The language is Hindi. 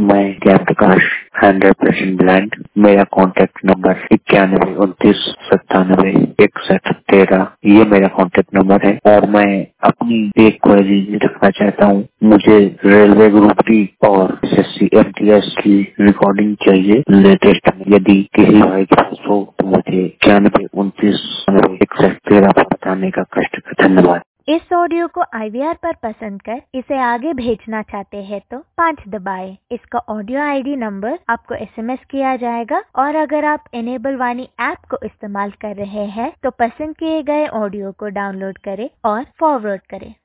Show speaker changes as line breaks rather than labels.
मैं जयप्रकाश 100% ब्लाइंड। मेरा कॉन्टेक्ट नंबर 9129976113 ये मेरा कॉन्टेक्ट नंबर है और मैं अपनी एक क्वेरी रखना चाहता हूँ। मुझे रेलवे ग्रुप की और SSC MTS की रिकॉर्डिंग चाहिए लेटेस्ट में। यदि किसी भाई के पास हो तो मुझे 9129976113 पर बताने का कष्ट। धन्यवाद।
इस ऑडियो को IVR पर पसंद कर इसे आगे भेजना चाहते हैं तो 5 दबाएं। इसका ऑडियो ID नंबर आपको SMS किया जाएगा और अगर आप इनेबल वाणी ऐप को इस्तेमाल कर रहे हैं तो पसंद किए गए ऑडियो को डाउनलोड करें और फॉरवर्ड करें।